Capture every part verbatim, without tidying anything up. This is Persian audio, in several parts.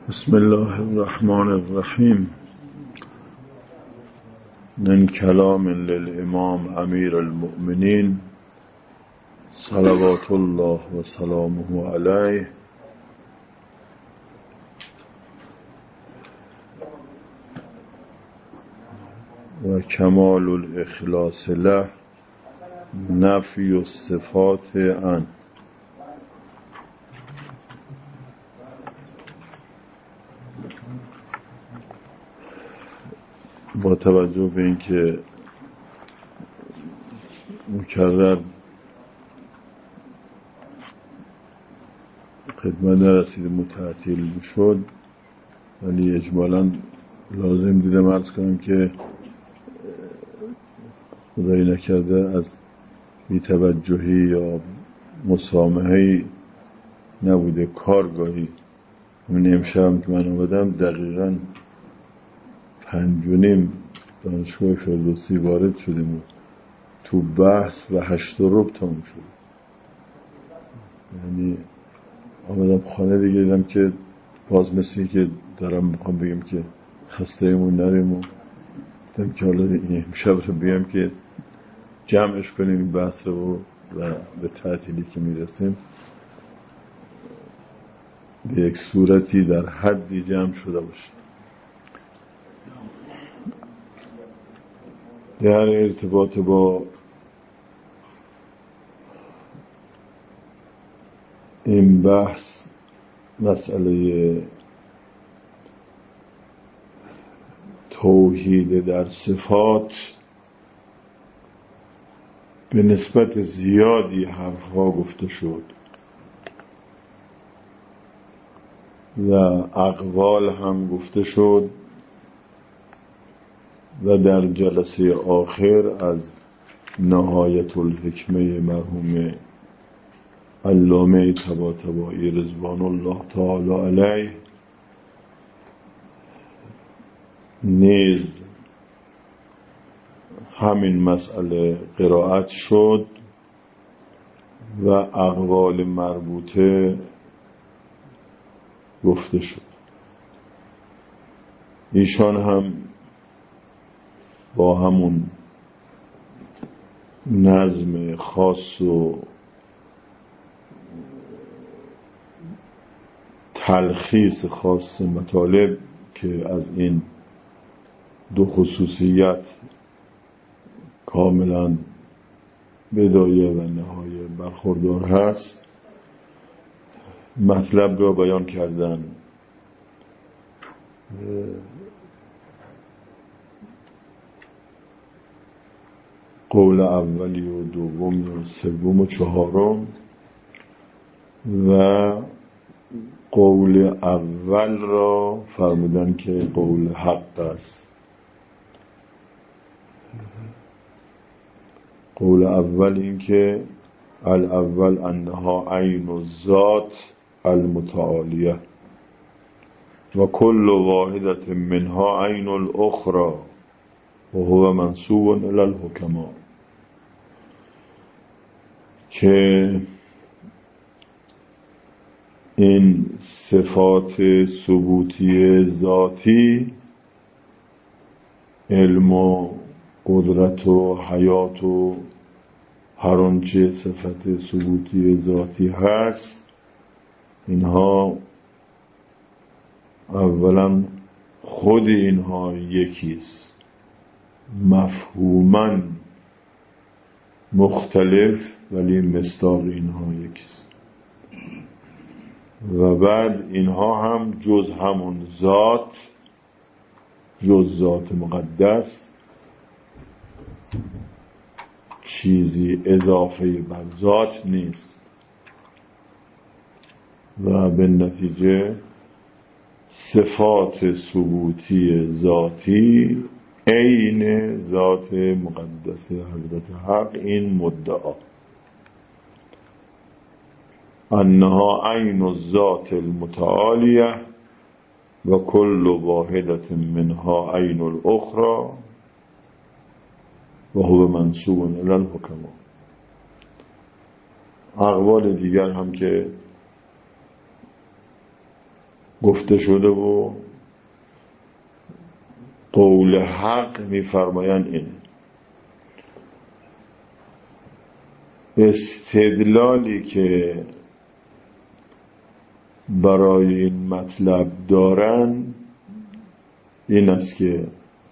بسم الله الرحمن الرحیم. من کلام للامام امیر المؤمنین صلوات الله و سلامه علیه و کمال الاخلاص له نفی الصفات عنه. با توجه به اینکه مکرر خدمت نرسید متعطیل شد، ولی اجمالاً لازم دیدم عرض کنم که خدایی نکرده از بی‌توجهی یا مسامحه‌ای نبوده، کارگاهی. من امشب که من آمدم دقیقاً پنج و نیم دانشگاه فردوسی وارد شدیم و تو بحث و هشت و ربع تموم شد. یعنی آمدم خانه دیگه دیدم که باز مثلی که دارم میخوام بگم که خسته ایمون نریم و دیدم که حالا امشب رو بگم که جمعش کنیم این بحث رو و به تعطیلی که میرسیم به یک صورتی در حدی جمع شده باشه. در ارتباط با این بحث مسئله توحید در صفات به نسبت زیادی حرفها گفته شد و اقوال هم گفته شد و در جلسه آخر از نهایت الحکمه مرحوم علامه طباطبایی رضوان الله تعالی علیه نیز همین مسئله قرائت شد و اقوال مربوطه گفته شد. ایشان هم با همون نظم خاص و تلخیص خاص مطالب که از این دو خصوصیت کاملا بدایه و نهایه برخوردار هست مطلب را بیان کردن. قول اولی و دومی و سوم و چهارم و قول اول را فرمودن که قول حق است. قول اول این که الاول انها عین الذات المتعالیه و کل واحدة منها عین الاخرى و هو منسوب الی الحکما، که این صفات ثبوتی ذاتی علم و قدرت و حیات و هر آنچه صفت ثبوتی ذاتی هست، اینها اولا خود اینها یکیست، مفهوماً مختلف ولی مصداق اینها یکیست، و بعد اینها هم جز همون ذات، جز ذات مقدس، چیزی اضافه بر ذات نیست و به نتیجه صفات ثبوتی ذاتی عین ذات مقدس حضرت حق این مدعا انها عین الذات المتعالیه و کل واحدة منها عین الاخرى و هو منسوب الی الحکما. اقوال دیگر هم که گفته شده و قول حق میفرمایند اینه. استدلالی که برای این مطلب دارن این است که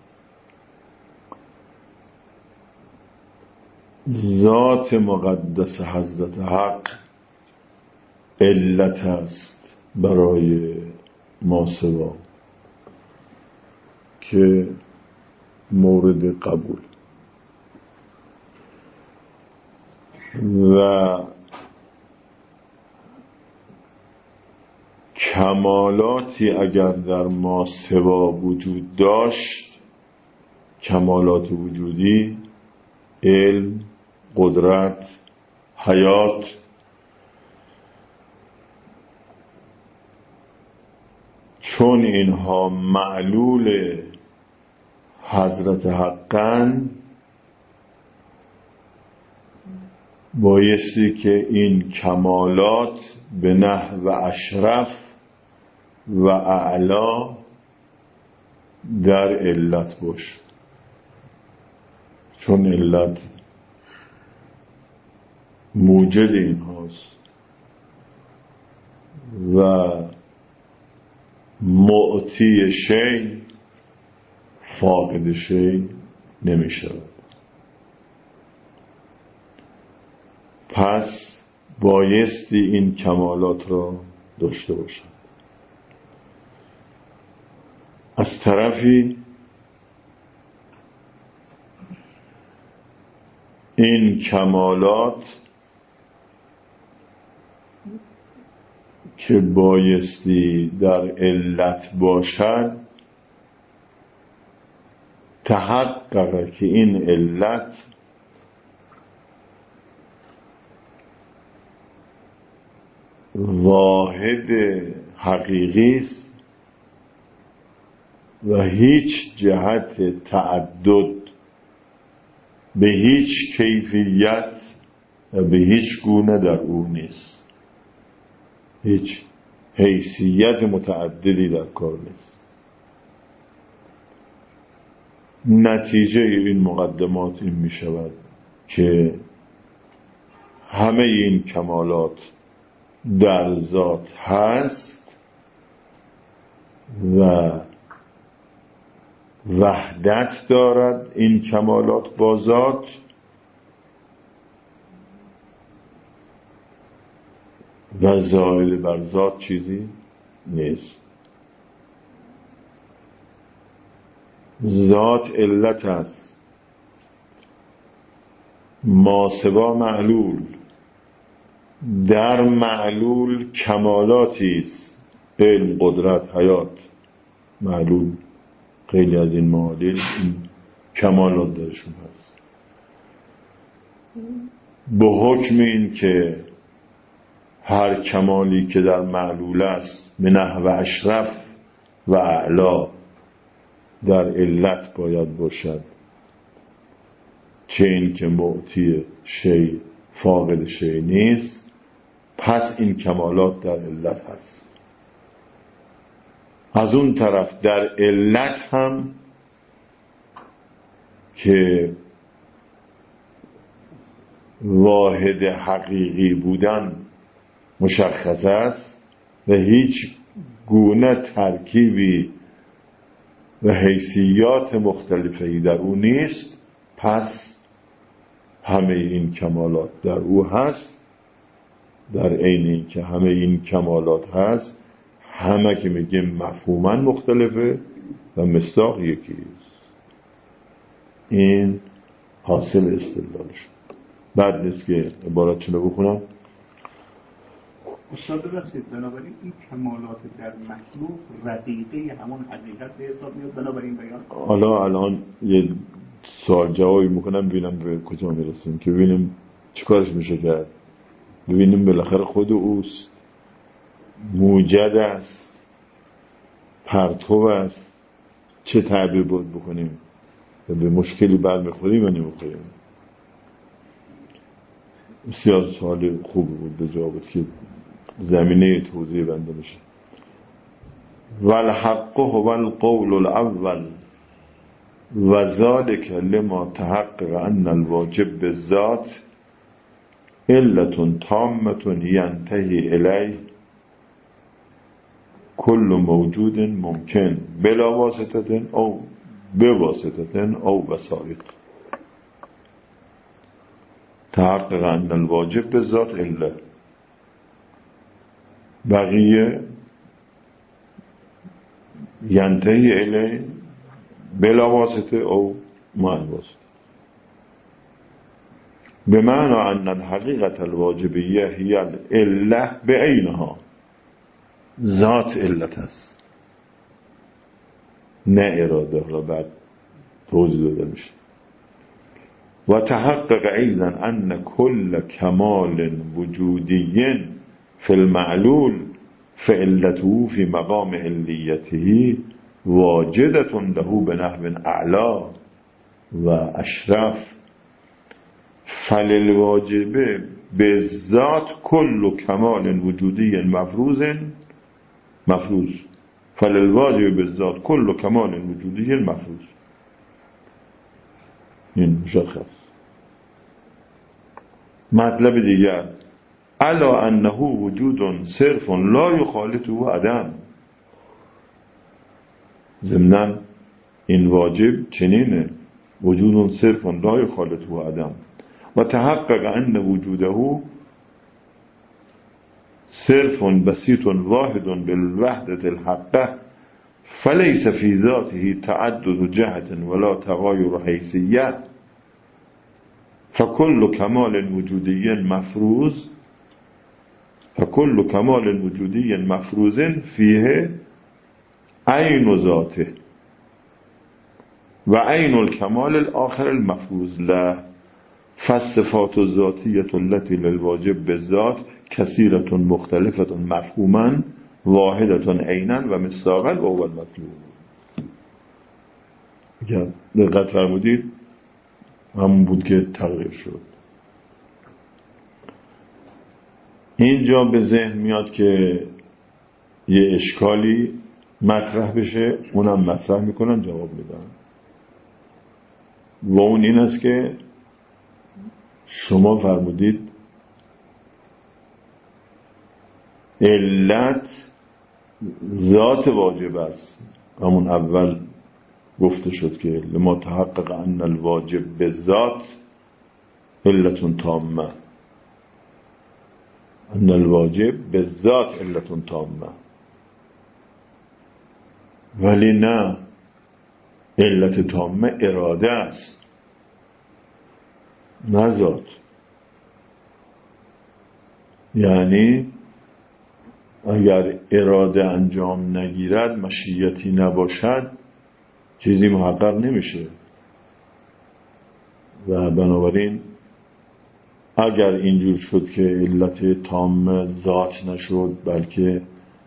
ذات مقدس حضرت حق علت است برای ماسوا که مورد قبول و کمالاتی اگر در ماسوا وجود داشت، کمالات وجودی، علم، قدرت، حیات، چون اینها معلول حضرت حقن، بایستی که این کمالات به نحو اشرف و اعلا در علت باشه، چون علت موجد این هاست و معطی شی فاقد شی نمی شود. پس بایستی این کمالات را داشته باشد. از طرفی این کمالات که بایستی در علت باشد، تحقق که این علت واحد حقیقی است و هیچ جهت تعدد به هیچ کیفیت و به هیچ گونه در او نیست، هیچ حیثیت متعددی در کار نیست. نتیجه این مقدمات این می شود که همه این کمالات در ذات هست و وحدت دارد این کمالات با ذات و زائد بر ذات چیزی نیست. ذات علت است، ماسوا معلول، در معلول کمالاتی است، علم، قدرت، حیات. معلول خیلی از این معادل این کمالات درشون هست. به حکم این که هر کمالی که در معلول است به نحو اشرف و اعلا در علت باید باشد، چه این که معطی شی فاقد شی نیست، پس این کمالات در علت هست. از اون طرف در علت هم که واحد حقیقی بودن مشخص است و هیچ گونه ترکیبی و حیثیات مختلفی در او نیست، پس همه این کمالات در او هست. در عین این که همه این کمالات هست، همه که میگیم مفهوماً مختلفه و مصداق یکیست. این حاصل استدلالش. بعد نیست که عبارت چنو بخونم. استاد ببخشید، بنابراین این کمالات در مخلوق رقیقه همون حقیقت به حساب میاد. بنابراین بیان حالا الان یه سوال جوابی میکنم ببینم به کجا میرسیم که ببینیم چیکارش میشه کرد. ببینیم بالاخره خود اوست، موجد است، پرتو است، چه تعبیر بود بکنیم و به مشکلی برمیخوریم و نمیخوریم. بسیار سوال خوب بود به جوابت که زمینه توضیح بنده میشه. والحق هو القول الاول و ذلك لما تحقق ان الواجب بالذات علة تامة ينتهي الیه كل موجود ممکن بلا واسطة او بواسطة او وسائط. تحقق ان الواجب بالذات علة، بقیه ینتهی الیه بلا واسطه او مع الواسطه. بمعنى ان الحقیقت الواجبیه هی العله بعینها، ذات علت است نه اراده. حالا بعد توضیح داده میشه. و تحقق ایضا ان کل کمال وجودی فی المعلول فعلته فی مقام علیته واجدة له بنحو اعلا و اشرف فللواجب بالذات کل کمال وجودی مفروض مفروض فللواجب بالذات کل کمال وجودی مفروض. این مشخص. مطلب دیگر الا انه وجود صرف لا یخالطه عدم. ضمناً این واجب چنینه، وجود صرف لا یخالطه عدم. و تحقق ان وجوده صرف بسيط واحد بالوحدة الحقه فليس في ذاته تعدد جهة ولا تغایر حیثیه فكل كمال وجودی مفروض فكل كمال وجودی مفروض فيه عین ذاته و عین الکمال الاخر المفروض له فالصفات الذاتیة التي للواجب بالذات کثیرة مختلفة مفهوما واحدة عینا و مصداقا و هو المطلوب. اگر دقت فرمودید همون بود که تغییر شد. اینجا به ذهن میاد که یه اشکالی مطرح بشه، اونم مطرح میکنن جواب میدن و اون این است که شما فرمودید علت ذات واجب است. همون اول گفته شد که لما تحقق ان الواجب بالذات علت تامه، ان الواجب بالذات علت تامه. ولی نه، علت تامه اراده است نه ذات. یعنی اگر اراده انجام نگیرد، مشیتی نباشد، چیزی محقق نمیشه. و بنابراین اگر اینجور شد که علت تامه ذات نشد بلکه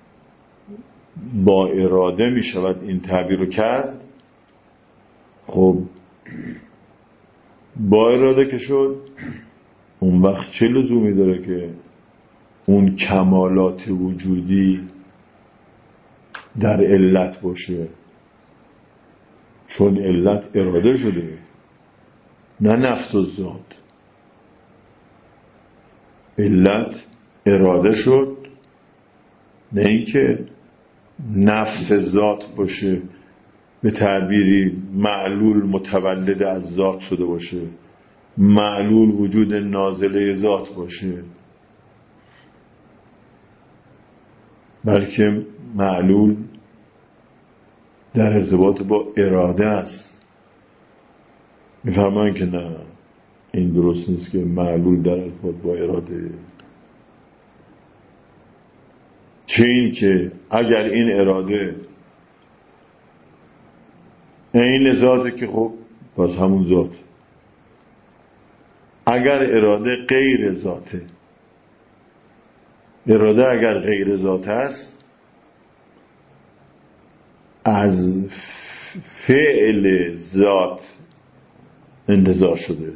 با اراده می شود این تعبیر رو کرد، خب با اراده که شد، اون وقت چه لزومی داره که اون کمالات وجودی در علت باشه؟ چون علت اراده شده، نه نفس و ذات. علت اراده شد، نه اینکه نفس ذات باشه، به تعبیری معلول متولد از ذات شده باشه، معلول وجود نازله ذات باشه، بلکه معلول در ارتباط با اراده است. میفرمایند که نه، این درست نیست که معلول در ارتباط با اراده. چه این که اگر این اراده این ذاته که خب پس همون ذات. اگر اراده غیر ذاته، اراده اگر غیر ذات است، از فعل ذات انتزاع شده.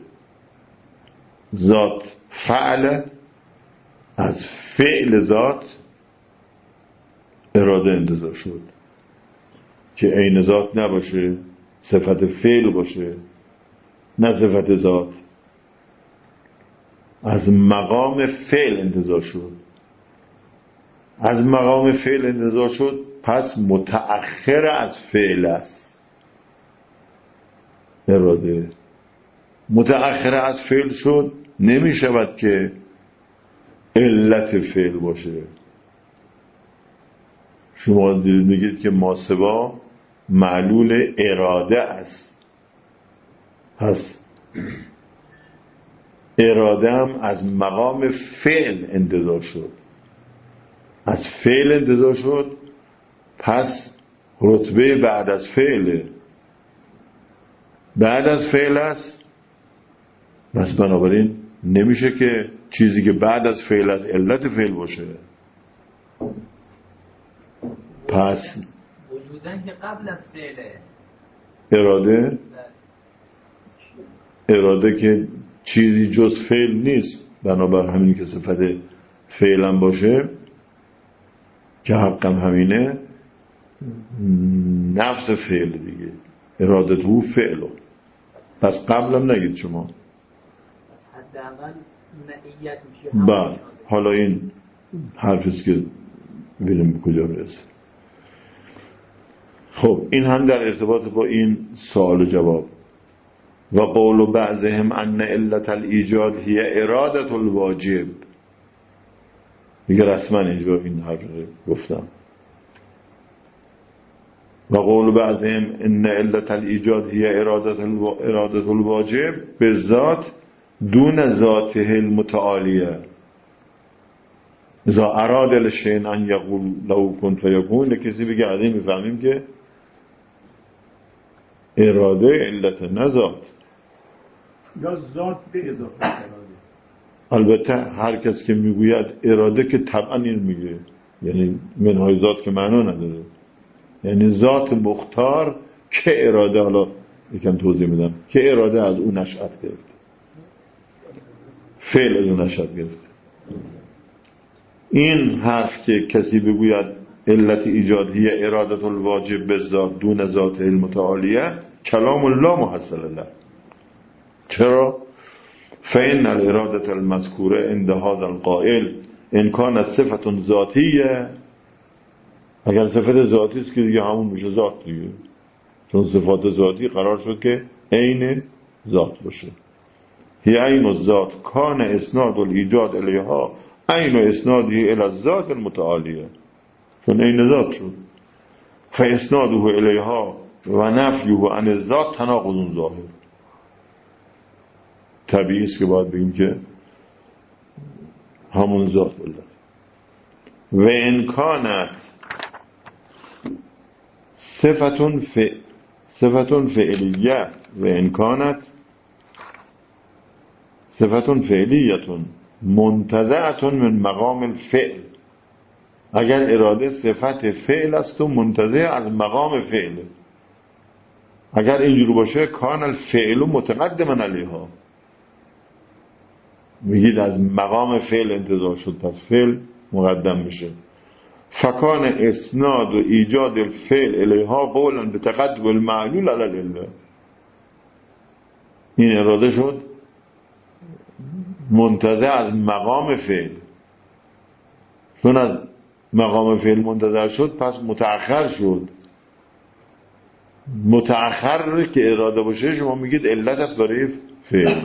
ذات فعل، از فعل ذات اراده انتزاع شد. که عین ذات نباشه، صفت فعل باشه نه صفت ذات. از مقام فعل انتزاع شد. از مقام فعل انتزاع شد پس متأخر از فعل است. اراده متأخر از فعل شد، نمی شود که علت فعل باشه. شما میگید که ماسوا معلول اراده است، پس اراده هم از مقام فعل انتزاع شد. از فعل انتزاع شد پس رتبه بعد از فعل بعد از فعل است. پس بنابراین نمیشه که چیزی که بعد از فعل از علت فعل باشه. پس وجودن که قبل از فعله. اراده اراده که چیزی جز فعل نیست، بنابر همین که صفت فعلم باشه که حقم همینه، نفس فعل دیگه، اراده تو فعلو. پس قبلم نگید شما. حداقل معیت میشه. بعد حالا این حرفیست که ببینیم به کجا برسه. خب این هم در ارتباط با این سوال و جواب. و قول بعضهم ان علت الایجاد هی اراده الواجب. دیگه رسما اینجا این حرف گفتم. و قول بعضهم ان علت الایجاد هی اراده اراده الواجب بالذات دون ذاته المتعالیه. اذا اراد الشیء ان یقول لو کن فیکون. کسی بگه عادی میفهمیم که اراده علت نذات یا ذات به اضافه اراده. البته هر کس که میگوید اراده که طبعا این میگه، یعنی منهای ذات که معنا نداره، یعنی ذات مختار که اراده، حالا یکم توضیح میدم، که اراده از اون نشأت گرفت، فعل از اون نشأت گرفت. این حرف که کسی بگوید علت ایجاد هی اراده الواجب بالذات دون ذات المتعالیه کلام لا محصل له. چرا؟ فإن الإرادة المذكورة عند هذا القائل إن كانت صفة ذاتية. اگر صفت ذاتی است که دیگه همون میشه ذات دیگه، چون صفات ذاتی قرار شد که عین ذات باشه. هی عین الذات کان اسناد الایجاد الیها عین اسنادی الی الذات المتعالیه. چون عین ذات شد فاسناده الیها و نفیه عن الذات تناقض ظاهر. طبیعی است که باید بگیم که همون ذات بوده. و انکانت صفتون ف صفتون فعلیه و انکانت صفتون فعلیتون منتزعتون من مقام الفعل. اگر اراده صفت فعل است و منتزع از مقام فعل، اگر اینجور باشه کان الفعل متقدما علیها. میگید از مقام فعل انتزاع شد پس فعل مقدم میشه. فکان اسناد و ایجاد الفعل الیها قولا به تقدم المعلول علی العله. این اراده شد منتزع از مقام فعل، چون از مقام فعل منتزع شد پس متأخر شد. متأخر که اراده باشه شما میگید علت است برای فعل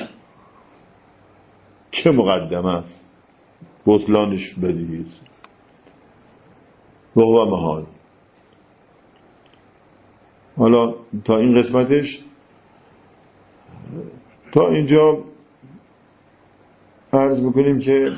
که مقدم است، بطلانش بدیهی است. و هو محال. حالا تا این قسمتش، تا اینجا عرض بکنیم که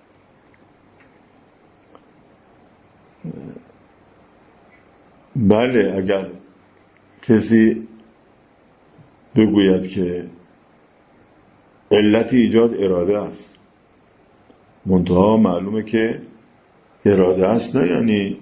بله اگر کسی بگوید که علت ایجاد اراده است، منتها معلومه که اراده است نه یعنی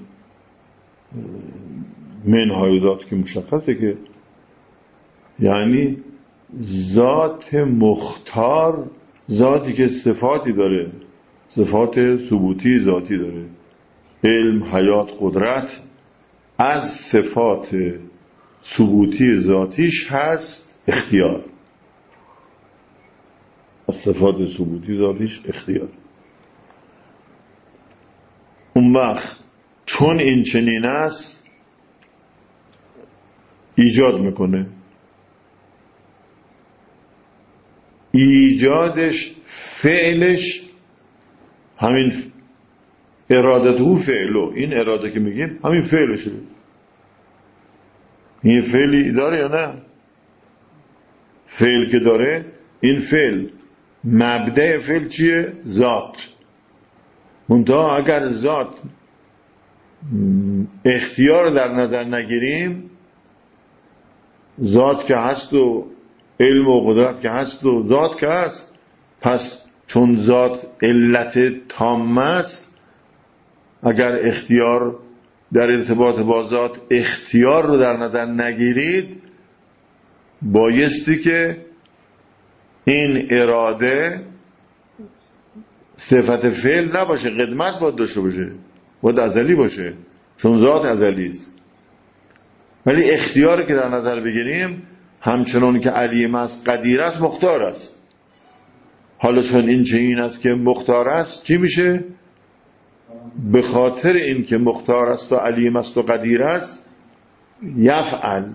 منهای ذات که مشخصه، که یعنی ذات مختار، ذاتی که صفاتی داره، صفات ثبوتی ذاتی داره، علم، حیات، قدرت، از صفات ثبوتی ذاتیش هست اختیار. از صفات ثبوتی ذاتیش اختیار. اون وقت چون این چنین است ایجاد میکنه. ایجادش فعلش همین ارادته فعلو، این اراده که میگیم همین فعلشه. این فعلی داره یا نه؟ فعل که داره، این فعل مبدأ فعل چیه؟ ذات. منتها اگر ذات اختیار در نظر نگیریم، ذات که هست و علم و قدرت که هست و ذات که هست، پس چون ذات علت تام است، اگر اختیار در ارتباط با ذات اختیار رو در نظر نگیرید، بایستی که این اراده صفت فعل نباشه، قدمت باید داشته باشه، باید ازلی باشه، چون ذات ازلی است. ولی اختیار که در نظر بگیریم، همچنان که علیم است قدیر است مختار است. حالا چون این چه این است که مختار است، چی میشه؟ به خاطر این که مختار است و علیم است و قدیر است، یفعل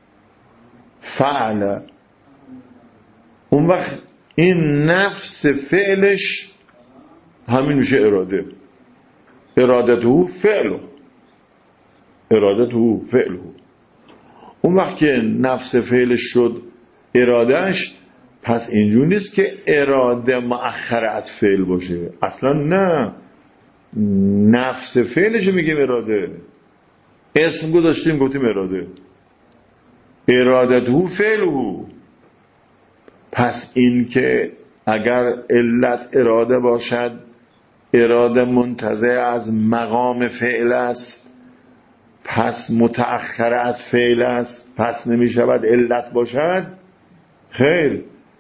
فعل. اون وقت این نفس فعلش همین میشه اراده. ارادته فعله، ارادته فعله. اون وقت که نفس فعلش شد ارادهش، پس اینجور نیست که اراده مؤخر از فعل باشه، اصلا نه. نفس فعلش میگیم اراده، اسم گذاشتیم گفتیم اراده. ارادته فعله. پس این که اگر علت اراده باشد، اراده منتزع از مقام فعل است، پس متأخر از فعل است، پس نمی شود علت باشد. خیر،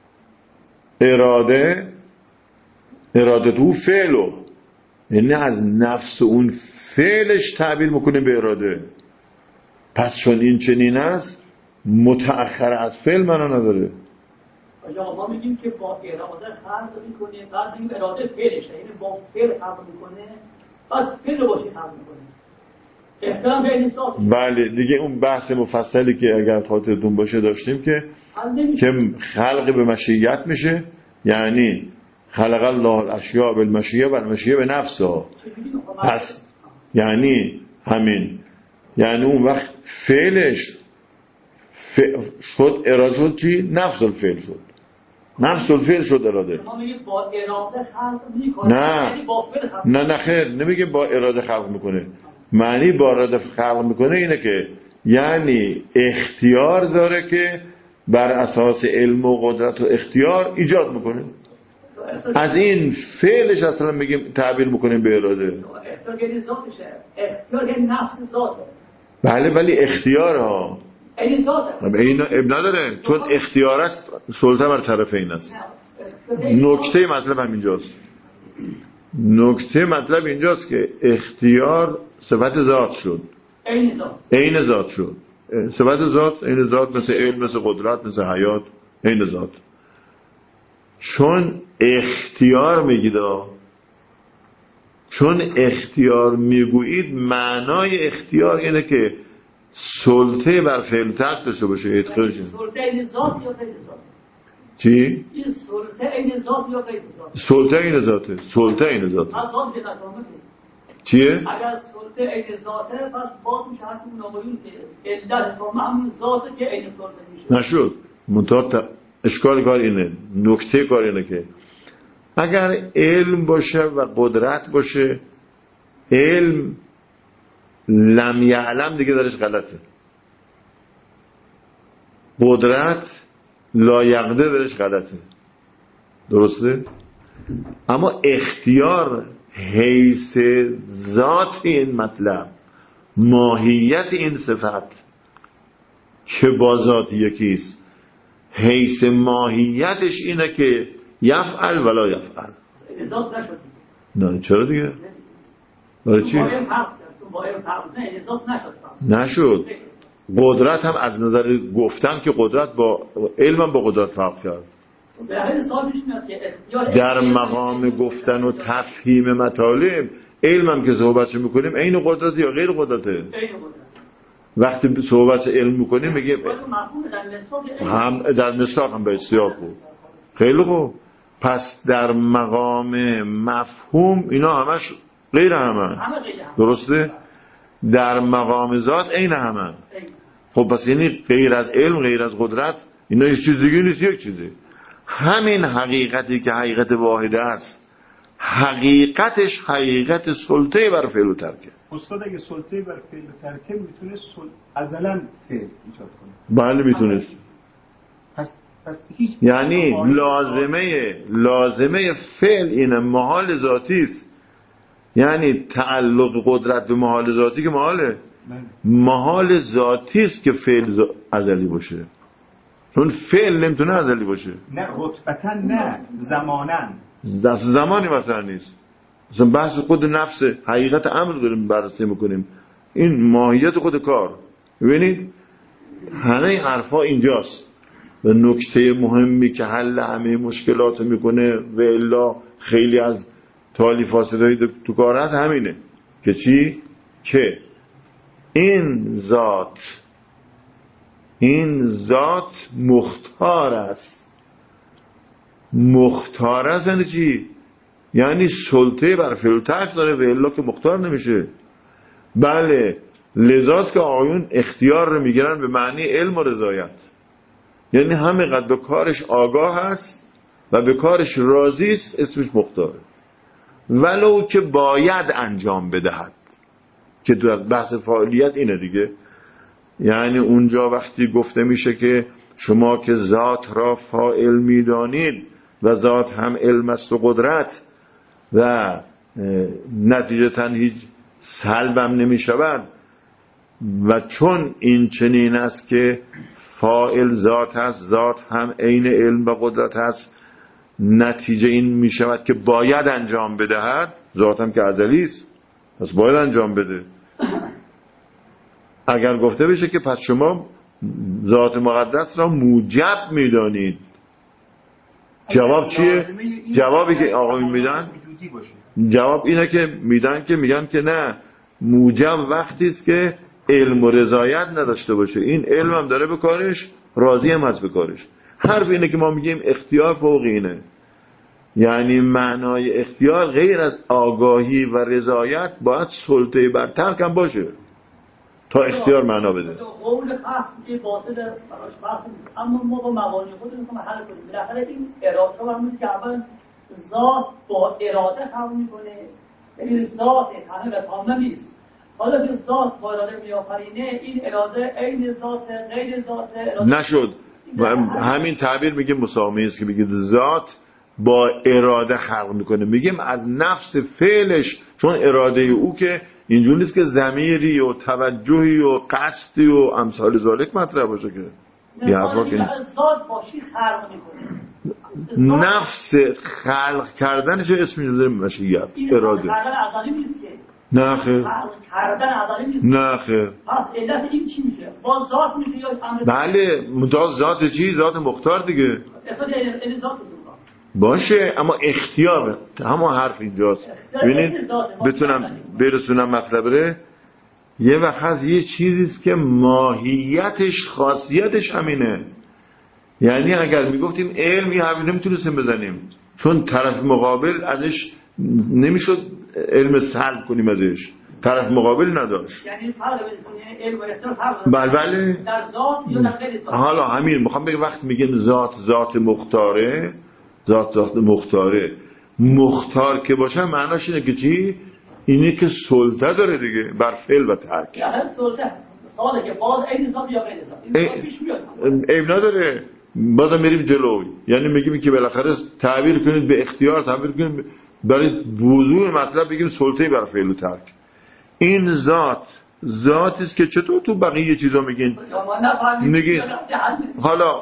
اراده اراده تو فعلو، یعنی از نفس اون فعلش تعبیر میکنه به اراده. پس چون این چنین است، متأخر از فعل معنا نداره. یا ما میگیم که با اراده خلق میکنه، بعد میگیم اراده فعلشه، یعنی با فعل خلق میکنه، بعد فعل باشی خلق میکنه. احترام به این ذات. بله دیگه اون بحث مفصلی که اگر خاطرتون باشه داشتیم که که خلق به مشیت میشه، یعنی خلق الله الاشیاء بالمشیه و المشیه به نفسها. پس یعنی همین، یعنی اون وقت فعلش ف... شد اراده شد چی؟ نفس الفعل شد، نفس الفعل شد اراده. ما میگیم با اراده خلق میکنه، نه نه نه خیر، نمیگه با اراده خلق میکنه. معنی با اراده خلق میکنه اینه که یعنی اختیار داره که بر اساس علم و قدرت و اختیار ایجاد میکنه. از این فعلش اصلا میگیم تعبیر میکنیم به اراده. اختیار یعنی ذاتشه، اختیار یعنی نفس ذاته. بله ولی اختیار ها این ذاته، این اب نداره، چون اختیار است سلطه بر طرفین است. نکته مطلب هم اینجاست، نکته مطلب اینجاست که اختیار صفت ذات شد، عین ذات، عین ذات شد. صفت ذات عین ذات، مثل علم، مثل قدرت، مثل حیات، عین ذات. چون اختیار میگید، چون اختیار میگویید، معنای اختیار اینه که سلطه بر فعل تک داشته باشه. ادخال شد سلطه این ذات یا غیر ذات؟ چی؟ این سلطه این ذات یا غیر ذات؟ سلطه این ذاته، سلطه این ذاته. چیه؟ اگر سلطه این ذاته، پس باز میشه حتی ناموین که علت فرم همون ذاته که این سلطه میشه. نشد. منطقه اشکال کار اینه، نکته کار اینه که اگر علم باشه و قدرت باشه، علم لم یعلم دیگه درش غلطه، قدرت لا یقدر درش غلطه، درسته؟ اما اختیار حیث ذات این مطلب، ماهیت این صفت که با ذات یکیست، حیث ماهیتش اینه که یفعل ولا یفعل. ذات نشد. نه چرا دیگه؟ برای چی؟ با علم فرق نه انصاف نشد نشد. قدرت هم از نظر گفتن که قدرت با علم هم با قدرت فرق کرد. در مقام گفتن و تفهیم مطالب علم هم که صحبتش میکنیم عین قدرت یا غیر قدرته. وقتی صحبت علم میکنیم میگیم هم در مصداق هم به سیاق بود. خیلی خوب. پس در مقام مفهوم اینا همش غیر همه، درسته؟ در مقام ذات عین همه. خب پس یعنی غیر از علم غیر از قدرت اینا یک چیز دیگه نیست، یک چیزی. همین حقیقتی که حقیقت واحده است حقیقتش حقیقت سلطه بر فعل و ترکه. استاد اگه سلطه بر فعل و ترکه میتونه سل... ازلا فعل ایجاد کنه. بله میتونست. پس پس هیچ یعنی لازمه لازمه فعل اینه محال ذاتی است. یعنی تعلق قدرت به محال ذاتی که محاله. محال ذاتی است که فعل ازلی باشه. چون فعل نمیتونه ازلی باشه. نه رتبتا نه زمانا. در زمانی مثلا نیست. مثلا بحث خود نفس حقیقت امر داریم بررسی میکنیم. این ماهیت خود کار. ببینید همه حرفا اینجاست. و نکته مهمی که حل همه مشکلات میکنه و الا خیلی از تالی فاسدهایی تو کار هست همینه که چی؟ که این ذات این ذات مختار است. مختار است یعنی چی؟ یعنی سلطه بر فعل و ترک داره و الا که مختار نمیشه. بله لذاست که آقایون اختیار رو میگیرن به معنی علم و رضایت. یعنی همینقدر به کارش آگاه هست و به کارش راضی است اسمش مختاره، ولو که باید انجام بدهد. که در بحث فاعلیت اینه دیگه. یعنی اونجا وقتی گفته میشه که شما که ذات را فاعل میدانید و ذات هم علم است و قدرت و نتیجتاً هیچ سلبم نمیشود و چون این چنین است که فاعل ذات هست، ذات هم عین علم و قدرت هست، نتیجه این میشود که باید انجام بدهد. ذات هم که ازلی است پس باید انجام بده. اگر گفته بشه که پس شما ذات مقدس را موجب میدانید، جواب چیه؟ جوابی که آقایون میدن جواب اینه که میدن که میگن که نه، موجب وقتی است که علم و رضایت نداشته باشه. این علم هم داره به کارش، راضی هم هست به کارش. حرف اینه که ما میگیم اختیار فوق اینه. یعنی معنای اختیار غیر از آگاهی و رضایت باید سلطه بر ترک هم باشه تا اختیار معنا بده. قول فهم که باطل براش بحث نیست، اما ما با مبانی خودمون میخوام حل کنیم. بالاخره این اراده رو همون که اول ذات با اراده حل میکنه، یعنی ذات تنه و تامه نیست. حالا که ذات با اراده میآفرینه، این اراده عین ذات غیر ذات اراده نشد. همین تعبیر میگه مساوی است که بگید ذات با اراده خلق میکنه. میگیم از نفس فعلش، چون اراده او که اینجوری نیست که ضمیری و توجهی و قصدی و امثال ذالک مطرح باشه که یه حرفا که ذات باشی خلق میکنه. نفس خلق کردنش اسمی نمیذاریم مشیت اراده. کردن اولی نیست که. نه خیر. کردن اولی نیست. نه خیر. پس علت این چی میشه؟ با ذات میشه یا امر؟ بله، متأ ذات چی؟ ذات مختار دیگه. اصلا این ذات باشه، اما اختیار همون حرف اینجاست. ببینید بتونم برسونم مطلب ره. یه وقت هست یه چیزیست که ماهیتش خاصیتش همینه. یعنی اگر میگفتیم علم یه حرفی نمیتونستیم بزنیم، چون طرف مقابل ازش نمیشد علم سلب کنیم ازش، طرف مقابل نداشت. یعنی فرق بین علم و اختیار فرق بله بله در ذات یا در غیر ذات. حالا همین میخوام بگم وقتی میگیم ذات ذات مختاره، ذات ذات مختاره، مختار که باشه معناش اینه که چی؟ اینه که سلطه داره دیگه بر فعل و ترک. یعنی سلطه سواله که باز این ذات یا غیر ذات این پیش میاد. عیب نداره. بازم میریم جلو. یعنی میگیم که بالاخره تعبیر کنید به اختیار، تعبیر کنید برای وضوح مطلب بگیم سلطه بر فعل و ترک. این ذات ذاتی است که چطور تو بقیه چیزا میگین؟ میگین حالا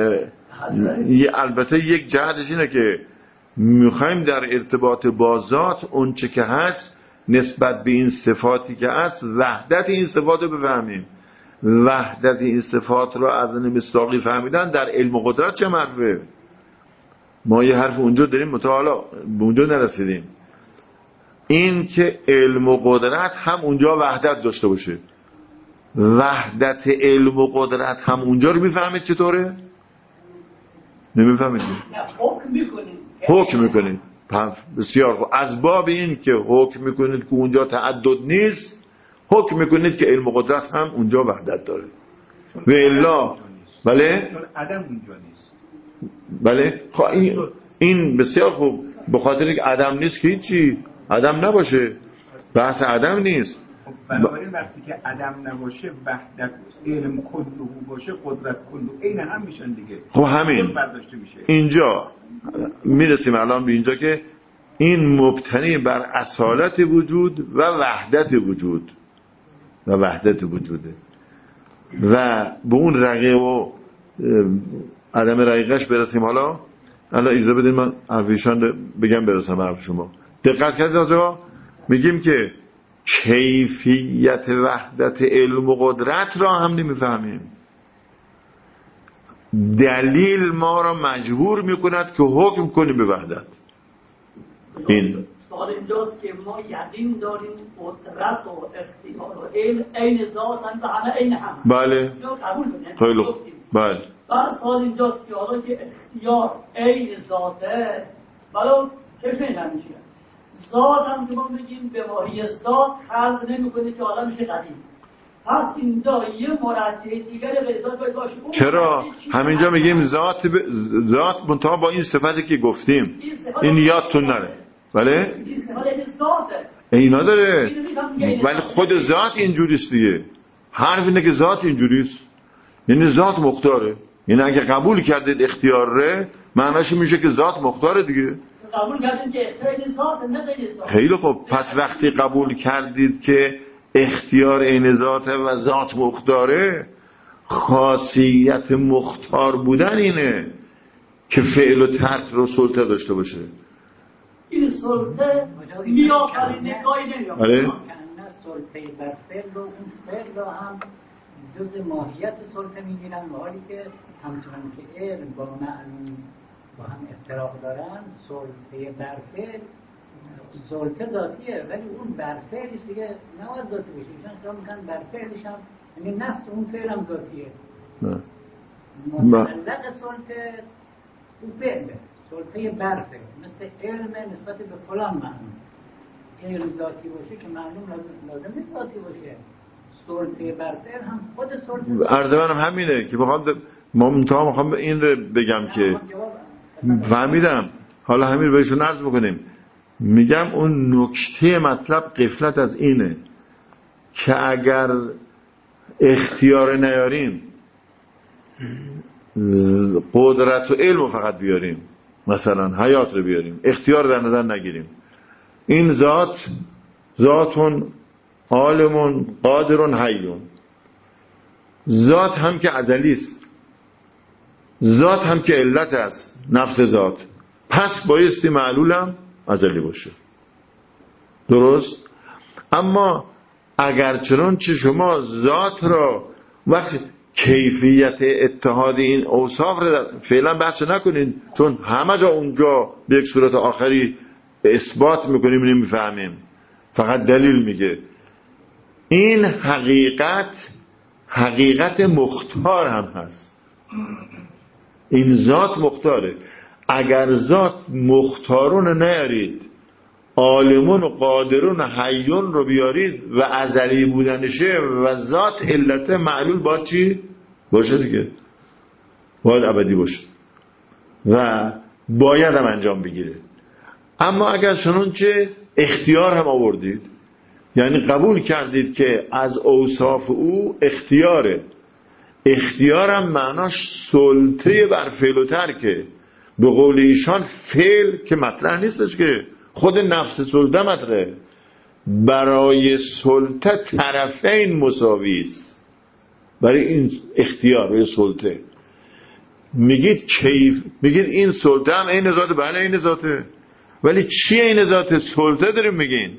یه البته یک جهتش اینه که میخوایم در ارتباط با ذات اون چه که هست نسبت به این صفاتی که هست وحدت این صفات رو بفهمیم. وحدت این صفات رو از مصداقی فهمیدن در علم و قدرت چه حرفه؟ ما یه حرف اونجا داریم متعالا به اونجا نرسیدیم. این که علم و قدرت هم اونجا وحدت داشته باشه. وحدت علم و قدرت هم اونجا رو میفهمید چطوره؟ نمیفهمید؟ حکم میکنید حکم میکنید. بسیار خوب. از باب این که حکم میکنید که اونجا تعدد نیست، حکم میکنید که علم و قدرت هم اونجا وحدت داره. و الا بله؟ چون عدم اونجا نیست. بله؟ خب این این بسیار خوب. به خاطر اینکه عدم نیست که هیچی عدم نباشه. بحث عدم نیست. بنابراین وقتی که عدم نباشه وحدت علم کلو باشه قدرت کلو عین هم میشن دیگه. خب همین اینجا میرسیم الان به اینجا که این مبتنی بر اصالت وجود و وحدت وجود و وحدت وجوده و به اون رقیق و عدم رقیقش برسیم. حالا الان اجازه بدین من حرفیشان بگم برسم حرف شما. دقت کردید آقا؟ میگیم که کیفیت وحدت علم و قدرت را هم نمیفهمیم. دلیل ما را مجبور میکند که حکم کنیم به وحدت. این سوال اینجاست که ما یقین داریم قدرت و اختیار و علم عین ذاتن و همه عین هم. بله. قبول کنیم. خیلی خوب. بله. بعد سوال اینجاست که حالا که اختیار عین ذاته ولو کیف نمیشه. ذات هم که ما بگیم به ماهی ذات خلق نمیکنه که حالا میشه قدیم. پس اینجا یه مرجع دیگر غیر ذات باید باشه. چرا؟ همینجا میگیم ذات ب... ذات منتها با این صفتی که گفتیم این یادتون نره. بله؟ این صفت این ذاته. اینا داره. ولی خود ذات اینجوریست دیگه. حرف اینه که ذات اینجوریست. یعنی ذات مختاره. یعنی اگه قبول کردید اختیاره معناش میشه که ذات مختاره دیگه. قبول کردید که اختیار ذات نه غیر ذات. خیلی خوب. پس وقتی قبول کردید که اختیار این ذاته و ذات مختاره، خاصیت مختار بودن اینه که فعل و ترک رو سلطه داشته باشه. این سلطه میآفرین نگاهی نمیآفرین. آره؟ نه سلطه بر فعل رو اون فعل رو هم جز ماهیت سلطه میگیرن و حالی که همچنان که علم با معلوم با هم افتراق دارن سلطه بر فعل سلطه ذاتیه ولی اون بر فعلش دیگه نباید ذاتی باشه. ایشان شما میگن بر فعلش هم یعنی نفس اون فعل هم ذاتیه. نه متعلق سلطه اون فعله. سلطه بر فعل مثل علم نسبت به فلان معلوم. علم ذاتی باشه که معلوم لازم نیست ذاتی باشه. سلطه بر فعل هم خود سلطه. عرض منم همینه که بخوام ما منتها میخوام این رو بگم که فهمیدم. حالا همین رو بهشون عرض بکنیم. میگم اون نکته مطلب غفلت از اینه که اگر اختیار نیاریم قدرت و علم رو فقط بیاریم، مثلا حیات رو بیاریم، اختیار در نظر نگیریم، این ذات ذاتون عالمون قادرون حیون، ذات هم که ازلی است، ذات هم که علت است، نفس ذات، پس بایستی معلولم ازلی باشه. درست؟ اما اگر چنانچه شما ذات را وقت کیفیت اتحاد این اوصاف را فعلا بحث نکنید، چون همه جا اونجا به یک صورت آخری اثبات میکنیم نمیفهمیم، فقط دلیل میگه. این حقیقت حقیقت مختار هم هست. این ذات مختاره. اگر ذات مختارون نیارید، عالمون و قادرون و حیون رو بیارید و ازلی بودنشه و ذات علت معلول باید چی؟ باشه دیگه، باید ابدی باشه و باید هم انجام بگیره. اما اگر چنانچه اختیار هم آوردید، یعنی قبول کردید که از اوصاف او اختیاره، اختیار هم معناش سلطه بر فعل و ترکه. به قول ایشان فعل که مطرح نیستش، که خود نفس سلطه مطرحه. برای سلطه طرفین مساوی است. برای این اختیار برای سلطه میگید کیف، میگید این سلطه هم این ذاته. بله این ذاته، ولی چی این ذاته؟ سلطه داریم میگین.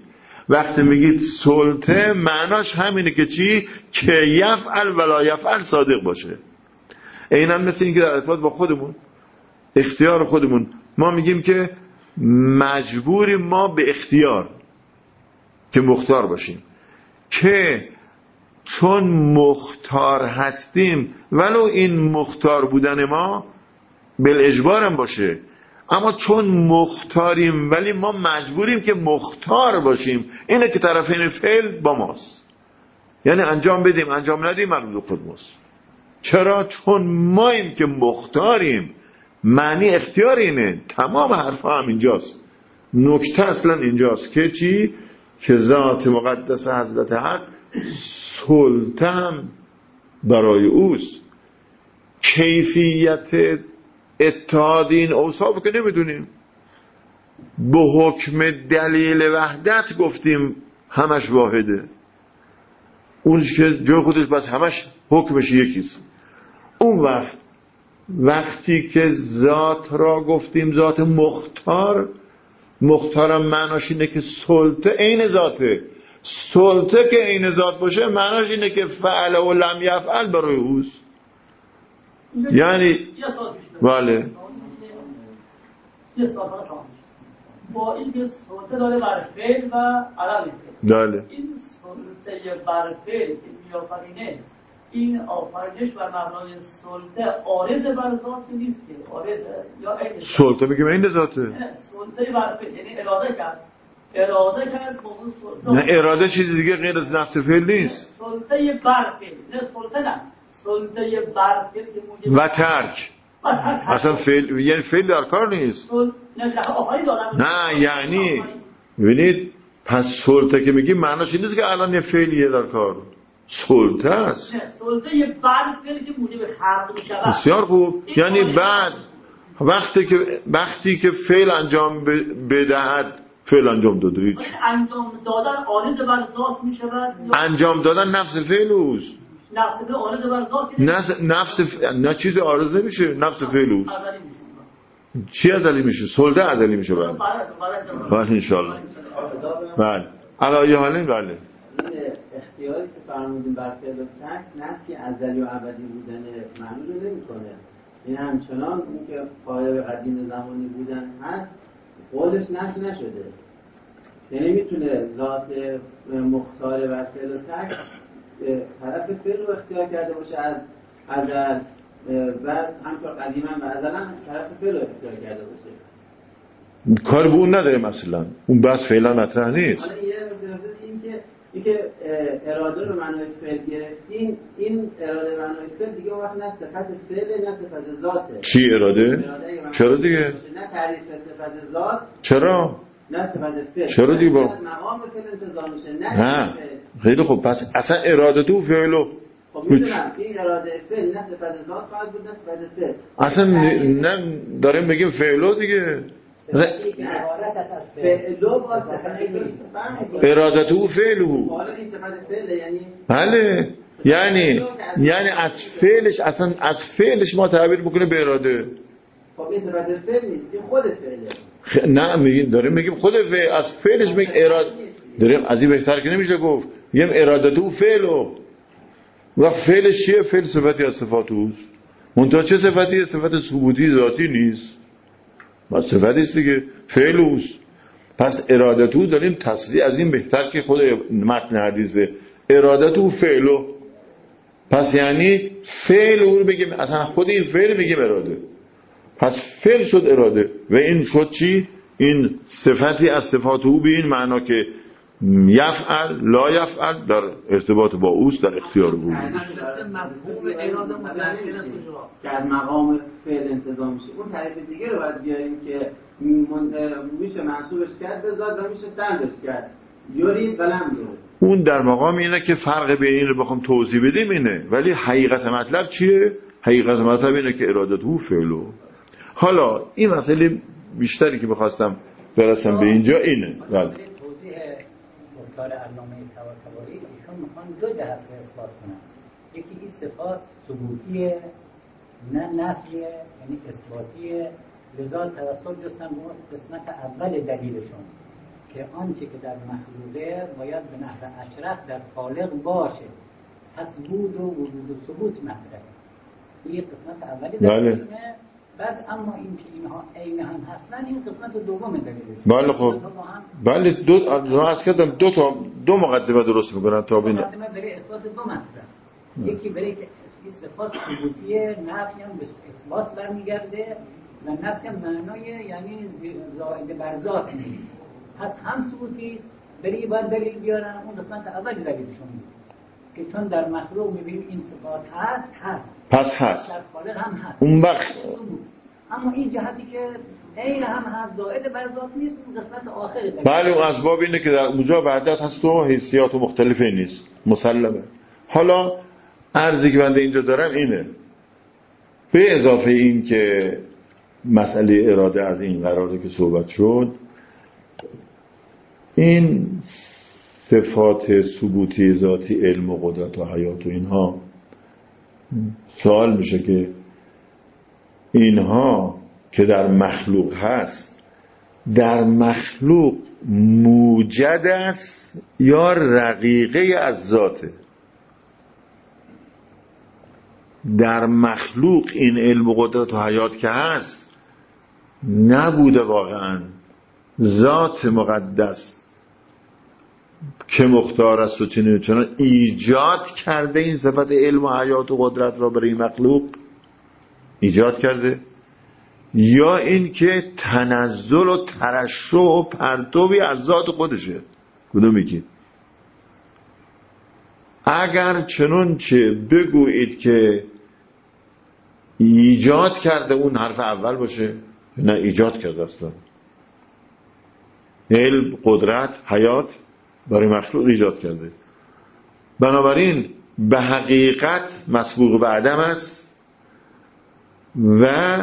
وقتی میگید سلطه معناش همینه که چی؟ که یفعل ولا یفعل صادق باشه. اینم مثل این که در ارتباط با خودمون، اختیار خودمون، ما میگیم که مجبوریم ما به اختیار که مختار باشیم، که چون مختار هستیم ولو این مختار بودن ما بالاجبار هم باشه، اما چون مختاریم ولی ما مجبوریم که مختار باشیم، اینه که طرفین فعل با ماست، یعنی انجام بدیم انجام ندیم مربوط به خود ماست. چرا؟ چون ماییم که مختاریم. معنی اختیار اینه. تمام حرفا هم اینجاست. نکته اصلا اینجاست که چی؟ که ذات مقدس حضرت حق سلطه برای اوست. کیفیت اتحاد این اوصاف که نمیدونیم. به حکم دلیل وحدت گفتیم همش واحده، اونش که جای خودش بس همش حکمش یکیست. اون وقت وقتی که ذات را گفتیم ذات مختار، مختارم معناش اینه که سلطه عین ذاته. سلطه که عین ذات باشه معناش اینه که فعل و لم یفعل برای اوست. یعنی بله یه سال با این که سلطه داره بر فعل و عدم فعل. بله. این سلطه بر فعل که میآفرینه، این آفرینش بر مبنای سلطه عارض بر ذات نیست که عارض یا عین سلطه میگیم عین ذاته. سلطه بر فعل یعنی اراده کرد، اراده کرد با اون سلطه. نه اراده چیزی دیگه غیر از نفس فعل نیست. سلطه بر فعل، نه سلطه نه، سلطه بر فعل که موجب و ترک. اصلا فعل یعنی فعل در کار نیست. نه یعنی ببینید پس سلطه که میگیم معناش این نیست که الان یه فعلیه در کار. سلطه است. نه سلطه بر فعل که موجب خلق میشه. بسیار خوب. یعنی بعد وقتی که وقتی که فعل انجام بدهد فعل انجام داده هیچ. انجام دادن عارض بر ذات میشه. انجام دادن نفس فعل اوست. نفس عارض بر ذات نفس نفس نه چیز عارض نمیشه، نفس فعل اوست. چی ازلی میشه؟ سلطه ازلی میشه. بعد بله ان شاء الله. بله علی حالین. بله اختیاری که فرمودیم بر فعل و ترک نفی ازلی و ابدی بودن معنی رو نمی‌کنه. این همچنان اون که قائل قدیم زمانی بودن هست قولش نفی نشده، یعنی میتونه ذات مختار بر فعل و ترک طرف فعل رو اختیار کرده باشه از ازل، بعد همطور قدیما و ازلا طرف فعل رو اختیار کرده باشه. کار به اون نداره مثلا، اون بس فعلا مطرح نیست. حالا یه این که این که اراده رو معنای فعل گرفتین، این اراده معنای فعل دیگه اون وقت نه صفت فعل نه صفت ذاته. چی اراده؟ چرا دیگه؟ نه تعریف صفت ذات. چرا؟ نه صفت فعل. چرا دیگه با؟ مقام فعل انتظام میشه. نه. نه. خیلی خوب پس اصلا اراده تو فعلو. خب میدونم این اراده فعل نه صفت ذات خواهد بود نه صفت فعل. اصلا نه داریم بگیم فعلو دیگه. فعلو با صفت ارادته فعلو. حالا این صفت فعل یعنی بله یعنی یعنی از فعلش اصلا از فعلش ما تعبیر میکنه به اراده. خب این صفت فعل نیست، این خود فعله. خ... نه میگیم داریم میگیم خود فعل از فعلش میگیم اراده. داریم از این بهتر که نمیشه گفت. میگیم ارادته فعلو. و فعلش چیه؟ فعل صفتی از صفات اوست. منتها چه صفتی؟ صفت ثبوتی ذاتی نیست. ما صفتی است دیگه، فعل اوست. پس ارادتو داریم تصریح از این بهتر که خود متن حدیثه ارادتو فعلو. پس یعنی فعل او رو بگیم اصلا خود این فعل میگیم اراده. پس فعل شد اراده و این شد چی؟ این صفتی از صفات او به این معنا که یفعل لا یفعل در ارتباط با اوست، در اختیار او. مفهوم اراده متأخر که از مقام فعل انتظام میشه. اون تعریف دیگه رو باید بیاریم که میشه منصوبش کرد به ذات و میشه سندش کرد. یورید ولم یورید. اون در مقام اینه که فرق بین این رو بخوام توضیح بدیم اینه، ولی حقیقت مطلب چیه؟ حقیقت مطلب اینه که ارادته فعلو. حالا این مسئله بیشتری که بخواستم برسم به اینجا اینه. بله مختار علامه طباطبایی ایشون میخوان دو جهت رو اثبات کنن. یکی این صفات ثبوتیه نه نفیه، یعنی اثباتیه، لذا توسل جستن به قسمت اول دلیلشون که آنچه که در مخلوقه باید به نحو اشرف در خالق باشه، پس بود و وجود و ثبوت مطرحه. این قسمت اولی دلیله. بعد اما این که اینها عین هم هستن این قسمت دوم دلیله. بله خب بله دو تا از کردم دو تا دو مقدمه درست میکنن تا ببینم. مقدمه برای اثبات دو مطلب. یکی برای که صفات ثبوتیه، نفی هم به اثبات برمیگرده و نفی هم معنای یعنی زائد بر ذات نیست. پس هم ثبوتی است، برای بار دلیل بیارن. اون قسمت اول دلیلشون که چون در مخلوق میبینیم این صفات هست هست پس هست در خالق هم هست اون وقت. اما این جهتی که عین هم هست زائد بر ذات نیست اون قسمت آخره. بله اون اسباب اینه که در اونجا وحدت هست و حیثیات مختلفه نیست، مسلمه. حالا عرضی که بنده اینجا دارم اینه، به اضافه این که مسئله اراده از این قراره که صحبت شد، این صفات ثبوتی ذاتی علم و قدرت و حیات و اینها، سوال میشه که اینها که در مخلوق هست در مخلوق موجد است یا رقیقه از ذاته؟ در مخلوق این علم و قدرت و حیات که هست نبوده واقعا، ذات مقدس که مختار است و چنین و چنان ایجاد کرده این صفت علم و حیات و قدرت را برای مخلوق ایجاد کرده، یا این که تنزل و ترشح و پرتوی از ذات خودشه؟ کدوم میگید؟ اگر چنانچه بگویید که ایجاد کرده، اون حرف اول باشه. نه ایجاد کرده اصلا، علم، قدرت، حیات برای مخلوق ایجاد کرده. بنابراین به حقیقت مسبوق به عدم است و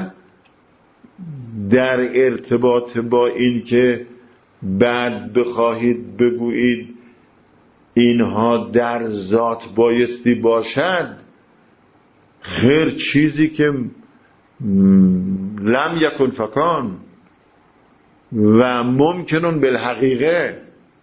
در ارتباط با این که بعد بخواهید بگویید اینها در ذات بایستی باشد، خیر چیزی که لم یکن فکان و ممکنون بالحقیقه،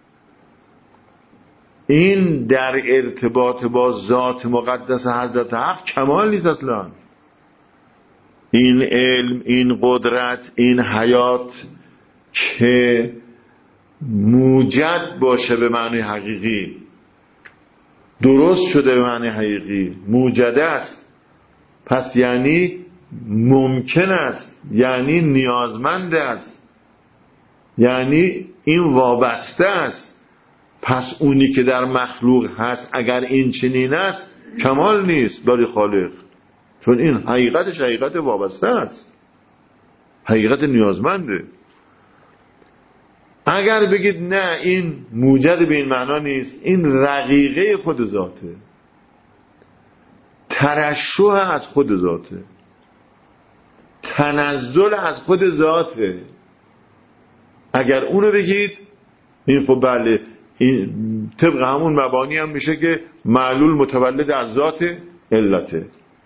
این در ارتباط با ذات مقدس حضرت حق کمال نیست اصلا. این علم، این قدرت، این حیات که موجد باشه به معنی حقیقی، درست شده به معنی حقیقی، موجده است، پس یعنی ممکن است، یعنی نیازمند است، یعنی این وابسته است. پس اونی که در مخلوق هست اگر این چنین است کمال نیست برای خالق، چون این حقیقتش حقیقت وابسته است، حقیقت نیازمنده. اگر بگید نه این موجد به این معنا نیست، این رقیقه خود ذاته، ترشح از خود ذاته، تنزل از خود ذاته، اگر اونو بگید این خب بله، این طبق همون مبانی هم میشه که معلول متولد از ذات علته.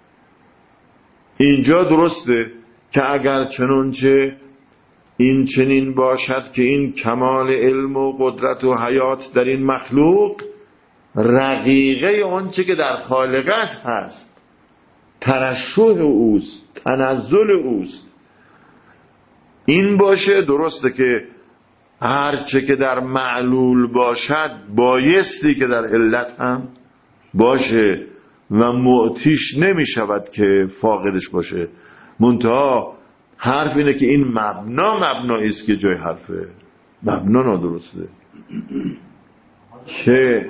اینجا درسته که اگر چنانچه این چنین باشد که این کمال علم و قدرت و حیات در این مخلوق رقیقه آنچه که در خالق است هست، ترشح اوست، تنزل اوست، این باشه، درسته که هرچه که در معلول باشد بایستی که در علت هم باشه و معطیش نمی شود که فاقدش باشه. منتها حرف اینه که این مبنا مبنایی است که جای حرفه، مبنا نادرسته. که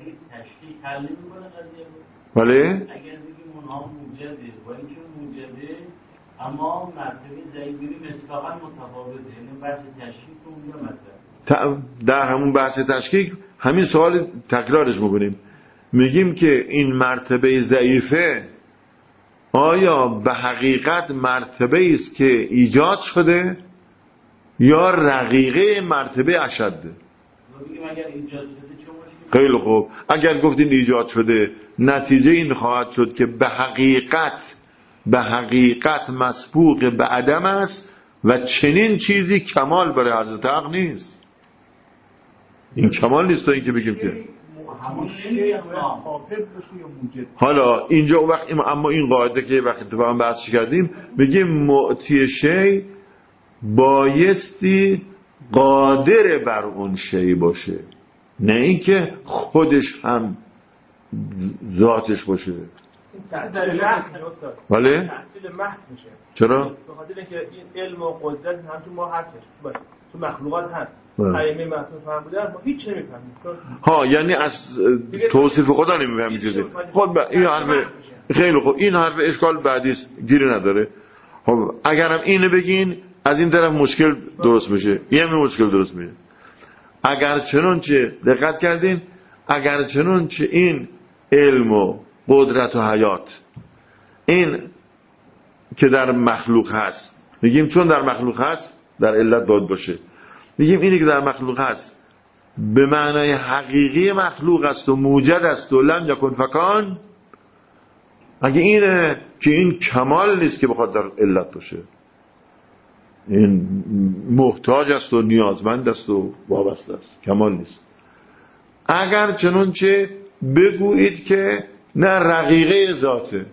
ولی اگر بگیم اونها موجده و اینکه موجده اما مرتبه ضعیفی مصداقاً متفاوته، یعنی بحث تشکیک اونجا مطرحه. در همون بحث تشکیک همین سوال تکرارش میکنیم، میگیم که این مرتبه ضعیفه آیا به حقیقت مرتبه است که ایجاد شده یا رقیقه مرتبه اشده؟ اگر ایجاد شده چه خیلی خوب، اگر گفتین ایجاد شده نتیجه این خواهد شد که به حقیقت به حقیقت مسبوق به عدم است و چنین چیزی کمال برای حضرت حق نیست. این کمال نیست تا اینکه بگیم که همون شیء حافظ باشه یا موجد. حالا اینجا وقت اما این قاعده که وقتی تو هم بحث کردیم بگیم معطی شیء بایستی قادر بر اون شیء باشه، نه اینکه خودش هم ذاتش باشه. تعطیل محض استاد. بله؟ تعطیل محض میشه. چرا؟ به خاطر اینکه این علم و قدرت هم تو ما هستش. تو مخلوقات هست. قیمه محسوس فهم بوده ما هیچ نمیفهمیم. ها یعنی از توصیف خدا نمیفهمیم چیزی. خب این حرف خیلی خوب، این حرف اشکال بعدی است، گیری نداره. خب اگرم اینو بگین از این طرف مشکل درست میشه، این هم مشکل درست میشه. اگر چنانچه دقت کردین، اگر چنانچه این علم و قدرت و حیات این که در مخلوق هست، میگیم چون در مخلوق هست در علت باید باشه، میگیم اینی که در مخلوق هست به معنای حقیقی مخلوق است و موجد است و لم یکن فکان، اگه اینه که این کمال نیست که بخواد در علت باشه، این محتاج است و نیازمند است و وابسته است، کمال نیست. اگر چنانچه بگویید که نه رقیقه ذاته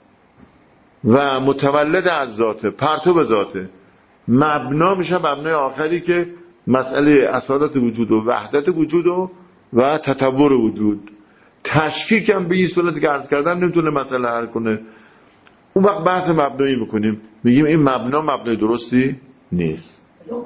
و متولد از ذاته، پرتو ذاته، مبنا میشه مبنای آخری که مسئله اصالت وجود و وحدت وجود و و تطور وجود، تشکیک هم به این صورتی که عرض کردم نمیتونه مسئله حل کنه. اون وقت بحث مبنایی میکنیم، میگیم این مبنا مبنای درستی نیست.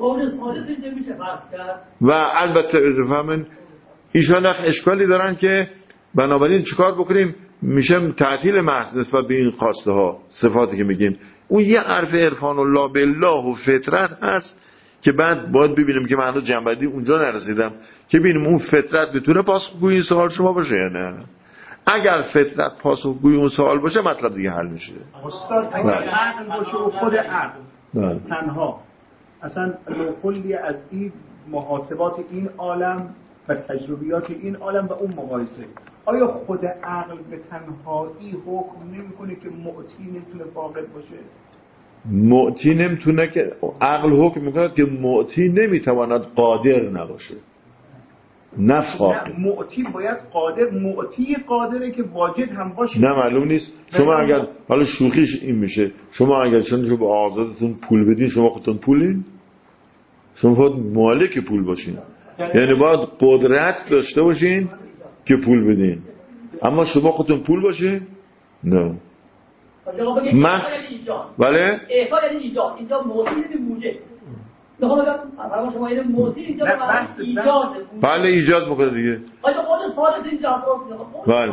و البته اضافه من ایشان اشکالی دارن که بنابراین چیکار بکنیم، میشه تعطیل محض نسبت به این خواسته ها صفاتی که میگیم. اون یه حرف عرفان الله بالله و فطرت هست که بعد باید ببینیم که من هنوز جنبندی اونجا نرسیدم که ببینیم اون فطرت بتونه پاسخگوی این سوال شما باشه یا نه. اگر فطرت پاسخگوی اون سوال باشه مطلب دیگه حل میشه. استاد اگر عقل باشه و خود عقل تنها اصلا کلی از این محاسبات این عالم و تجربیات این عالم و اون مقایسه، آیا خود عقل به تنهایی حکم نمیکنه که معطی نمیتونه فاقد باشه؟ معطی نمیتونه که عقل حکم میکنه که معطی نمیتواند قادر نباشه، نه فاقد. معطی باید قادر، معطی قادره که واجد هم باشه. نه معلوم نیست. شما اگر حالا شوخیش این میشه، شما اگر چون شما به آزادتون پول بدین شما خودتون پولین، شما باید مالک پول باشین، یعنی باید قدرت داشته باشین که پول بدین، اما شما خودتون پول باشه نه. من بله احفا یعنی ایجاد، اینجا موضوع یعنی موجه. میخوام بگم شما یعنی موضوع اینجا ایجاد، بله ایجاد میکنه دیگه. آیا قول سوالت اینجا بله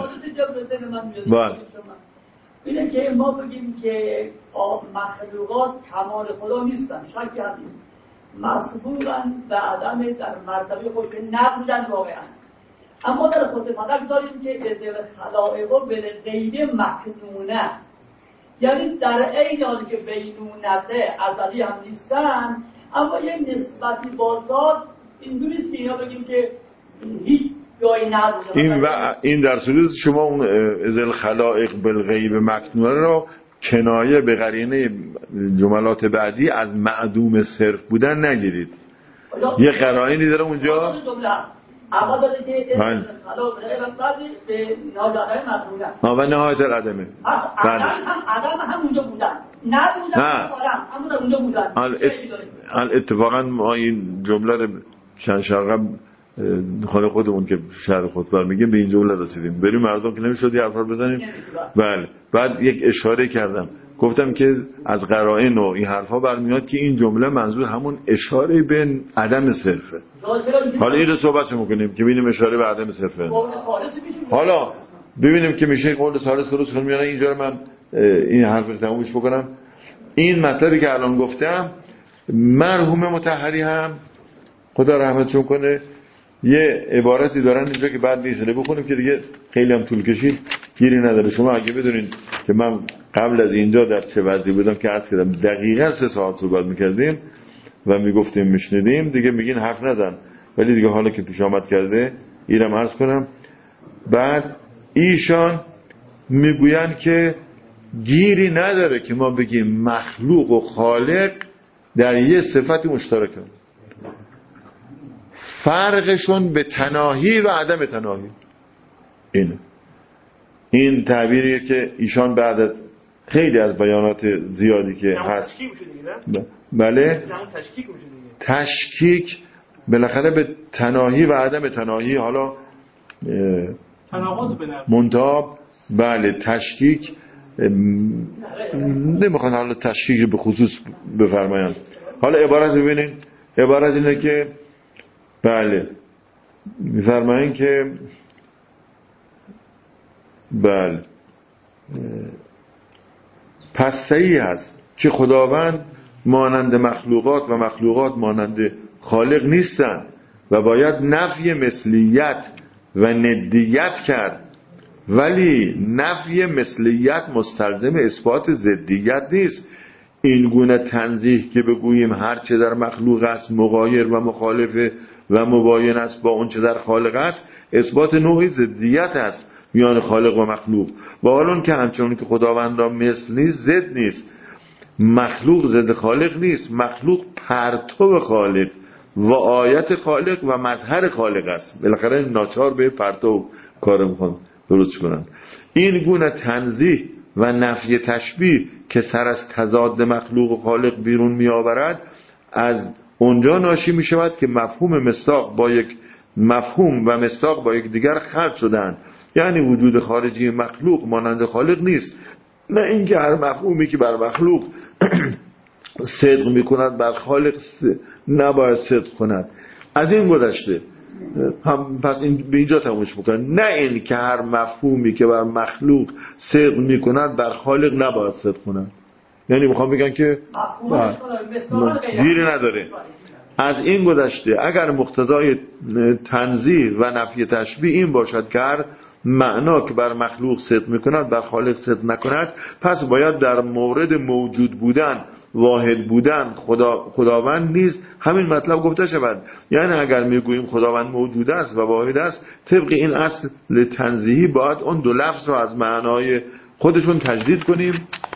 بله اینه که ما بگیم که مخلوقات کمال خدا نیستن، شکی هم نیست، مسبوقن به عدم در مرتبه خود نبودن واقعا، اما در خود فقط داریم که ازل خلائق و بالغیب مکنونه، یعنی در عین حالی که بینونته ازلی هم نیستن اما یک نسبتی با ذات اینجوری نیست که اینا بگیم که هیچ جایی نبوده. این و این در صورت شما اون ازل خلائق بالغیب مکنونه رو کنایه به قرینه جملات بعدی از معدوم صرف بودن نگیرید. یه قرائنی داره اونجا. اما داره که خلائق به ناجاده مکنونه. ها و نهایت العدمه. عدم هم عدم هم اونجا بودن. نبودن اما در اونجا بودن. اتفاقا ما این جمله رو چند شرقم خانه خودمون که شهر خطبه میگیم به این جمله رسیدیم، بریم مردم که نمیشد یه حرفا بزنیم. بله بعد یک اشاره کردم گفتم که از قرائن و این حرفا برمیاد که این جمله منظور همون اشاره به عدم صرفه. حالا این رو صحبت میکنیم که ببینیم اشاره به عدم صرفه. حالا ببینیم که میشه قول ثالث درست کنیم یا نه. اینجا من این حرف رو تمومش بکنم. این مطلبی که الان گفتم مرحوم مطهری هم خدا رحمتشون کنه یه عبارتی دارن اینجا که بعد نیست بخونیم که دیگه خیلی هم طول کشید گیری نداره. شما اگه بدونین که من قبل از اینجا در چه وضعی بودم که عرض کردم دقیقاً سه ساعت صحبت میکردیم و میگفتیم میشنیدیم دیگه میگین حرف نزن، ولی دیگه حالا که پیش آمد کرده اینم عرض کنم. بعد ایشان میگوین که گیری نداره که ما بگیم مخلوق و خالق در یه صفتی مشترکن. فرقشون به تناهی و عدم تناهی. اینه این تعبیریه که ایشان بعد از خیلی از بیانات زیادی که هست بله تشکیک بالاخره به تناهی و عدم تناهی، حالا منتاب بله تشکیک نمیخوان حالا تشکیک به خصوص بفرمایم. حالا عبارت ببینین، عبارت اینه که بله میفرمایین که بله پس صحیح هست که خداوند مانند مخلوقات و مخلوقات مانند خالق نیستند و باید نفی مثلیت و ندیت کرد، ولی نفی مثلیت مستلزم اثبات ضدیت نیست. این گونه تنزیه که بگوییم هر چه در مخلوق است مغایر و مخالف و مباین است با اون چه در خالق است، اثبات نوعی ضدیت است میان خالق و مخلوق، با حال که همچنان که خداوند را مثل نیست ضد نیست. مخلوق ضد خالق نیست، مخلوق پرتو خالق و آیت خالق و مظهر خالق است. بالاخره ناچار به پرتو کار میخوان درست کنن. این گونه تنزیه و نفی تشبیه که سر از تضاد مخلوق و خالق بیرون می آورد، از اونجا ناشی می شود که مفهوم مصداق با یک مفهوم و مصداق با یک دیگر خلط شدند. یعنی وجود خارجی مخلوق مانند خالق نیست، نه اینکه هر مفهومی که بر مخلوق صدق می کند بر خالق نباید صدق کند. از این گذشته هم پس این به اینجا تمومش میکنه، نه این که هر مفهومی که بر مخلوق صدق میکند بر خالق نباید صدق کند. یعنی میخوام بگن که دیری نداره. از این گذشته اگر مقتضای تنزیه و نفی تشبیه این باشد که هر معنا که بر مخلوق صدق میکند بر خالق صدق نکند، پس باید در مورد موجود بودن، واحد بودن خدا خداوند نیز همین مطلب گفته شود. یعنی اگر میگوییم خداوند موجود است و واحد است، طبق این اصل تنزیهی باید اون دو لفظ را از معنای خودشون تجدید کنیم،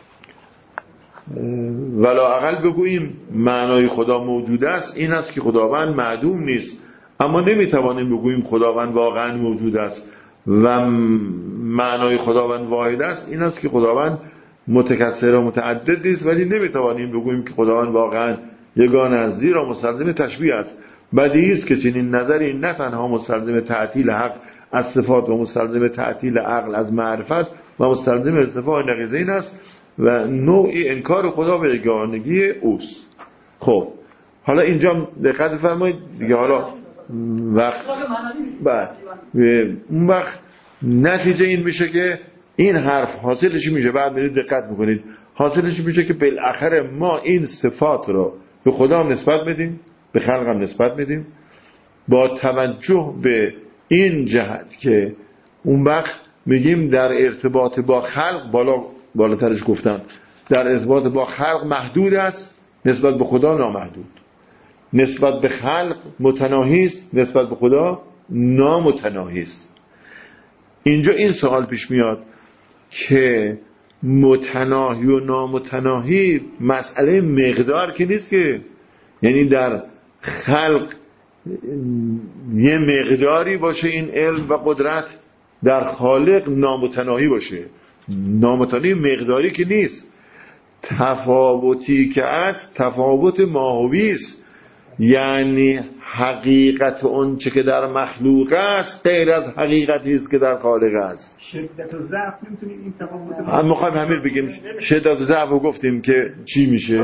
ولا اقل بگوییم معنای خدا موجود است این است که خداوند معدوم نیست، اما نمیتوانیم بگوییم خداوند واقعا موجود است و معنای خداوند واحد است این است که خداوند متکثر و متعدد نیست، ولی نمیتوانیم بگوییم که خداوند واقعا یگانه است، زیرا مستلزم تشبیه است. بدیهی است که چنین نظری نه تنها مستلزم تعطیل حق از صفات و مستلزم تعطیل عقل از معرفت و مستلزم ارتفاع نقیضین است و نوعی انکار خدا و یگانگی اوست. خب حالا اینجا دقت فرمایید دیگه. حالا وقت بعد اون وقت نتیجه این میشه که این حرف حاصلش میشه، بعد میرید دقت میکنید، حاصلش میشه که بالاخره ما این صفات رو به خدا هم نسبت بدیم، به خلق هم نسبت بدیم، با توجه به این جهت که اون وقت میگیم در ارتباط با خلق، بالا بالاترش گفتم، در ارتباط با خلق محدود است، نسبت به خدا نامحدود، نسبت به خلق متناهی است، نسبت به خدا نامتناهی است. اینجا این سوال پیش میاد که متناهی و نامتناهی مسئله مقدار که نیست که، یعنی در خلق یه مقداری باشه این علم و قدرت، در خالق نامتناهی باشه. نامتناهی مقداری که نیست، تفاوتی که است تفاوت ماهوی است، یعنی حقیقت اون چه که در مخلوق است غیر از حقیقتی است که در خالق است. شدت و ضعف نمیتونیم این تفاوت هم میخوایم همین بگیم شدت و ضعف رو گفتیم که چی میشه.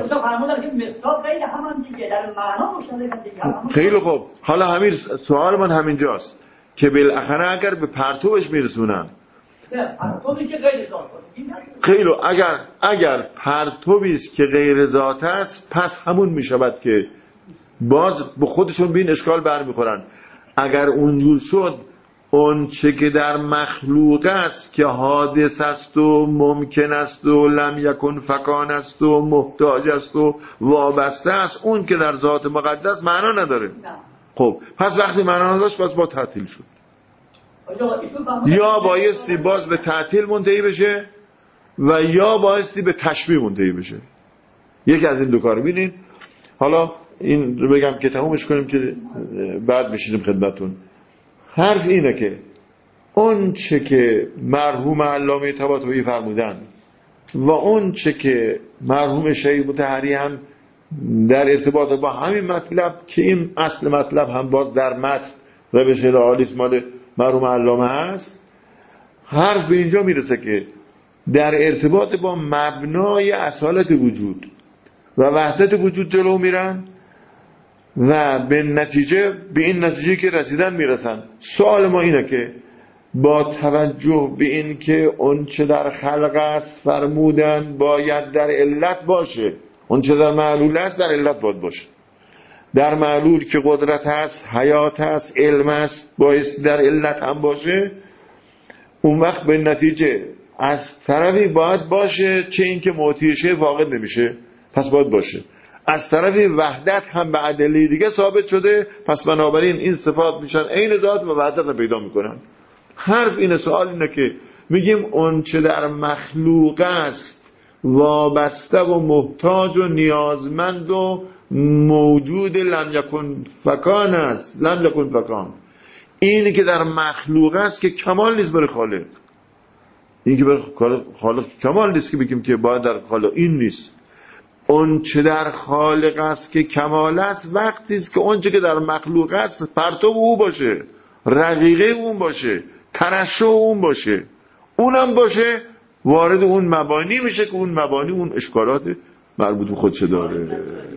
خیلی خوب، حالا همین سوال من همینجاست که بالاخره اگر به پرتوش میرسونن، خیلی اگر اگر پرتویی است که غیر ذات است، پس همون میشود که باز به خودشون به این اشکال برمیخورن. اگر اونجور شد اون چه که در مخلوق است که حادث است و ممکن است و لم یکن فکان است و محتاج است و وابسته است، اون که در ذات مقدس معنا نداره. خب پس وقتی معنا نداشت پس با تعطیل شد، یا بایستی باز به تعطیل منتهی بشه و یا بایستی به تشبیه منتهی بشه. یکی از این دو کار. ببینید حالا این رو بگم که تمومش کنیم که بعد میشینیم خدمتون. حرف اینه که اون چه که مرحوم علامه طباطبایی فرمودن و اون چه که مرحوم شهید مطهری هم در ارتباط با همین مطلب که این اصل مطلب هم باز در متن روش رئالیسم مال مرحوم علامه هست، حرف به اینجا میرسه که در ارتباط با مبنای اصالت وجود و وحدت وجود جلو میرن و به نتیجه به این نتیجه که رسیدن میرسن. سوال ما اینه که با توجه به این که اون چه در خلق است فرمودن باید در علت باشه، اون چه در معلول است در علت باید باشه. در معلول که قدرت هست، حیات هست، علم هست، باید در علت هم باشه. اون وقت به نتیجه از طرفی باید باشه چه این که معطیشه واقع نمیشه، پس باید باشه. از طرفی وحدت هم به ادله دیگه ثابت شده، پس بنابراین این صفات میشن عین ذات و وحدت رو پیدا میکنن. حرف اینه، سوال اینه که میگیم اون چه در مخلوق است وابسته و محتاج و نیازمند و موجود لم یکن فکان است. لم یکن فکان، اینی که در مخلوق است که کمال نیست برای خالق. این که برای خالق کمال نیست که بگیم که باید در خالق، این نیست. اون چه در خالق است که کمال است وقتی است که اون چه که در مخلوق است پرتو او باشه، رقیقه اون باشه، ترشح اون باشه، اونم باشه، وارد اون مبانی میشه که اون مبانی اون اشکالات مربوط به خودش داره.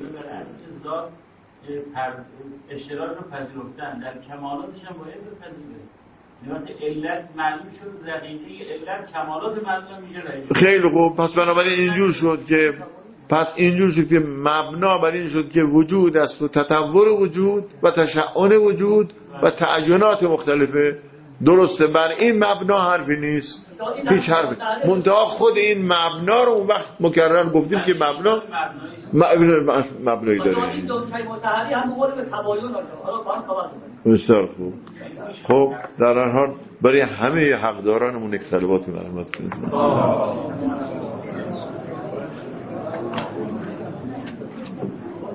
اشتراک رو پذیرفتن در کمالاتش هم باید بپذیره. نوات علت معلوم شد، رقیقه علت کمالات معلوم میشه رقیقه. خیلی خوب، پس بنابراین اینجور شد که پس اینجور شد که مبنا بر این شد که وجود است و تطور وجود و تشعن وجود و تعینات مختلفه. درسته، بر این مبنا حرفی نیست، هیچ حرفی. منتها خود این مبنا رو اون وقت مکرر گفتیم که مبنا مبنایی داره. این دو شای متحری هم بقول به تباین داره. بسیار خوب. خب در هر حال برای همه حقدارانمون یک صلوات مرحمت کنید.